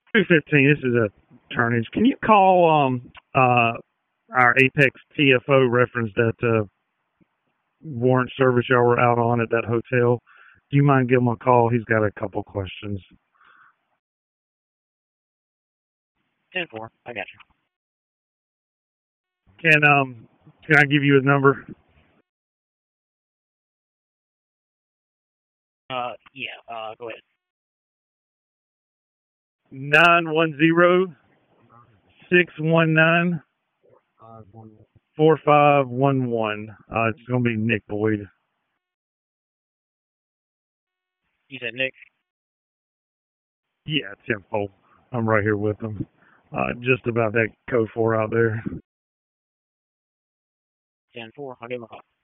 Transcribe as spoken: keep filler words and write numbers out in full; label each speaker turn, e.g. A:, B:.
A: two fifteen. This is a turnage. Can you call um uh our Apex T F O reference that uh, warrant service y'all were out on at that hotel? Do you mind giving him a call? He's got a couple questions.
B: ten four. I got
A: you. Can um can I give you his number?
B: Uh, yeah. Uh, go ahead.
A: Nine one zero six one nine four five one one. Uh, it's gonna be Nick Boyd.
B: You said Nick?
A: Yeah, tenfold. I'm right here with him. Uh, just about that code four out there.
B: ten four. I'll give him a call.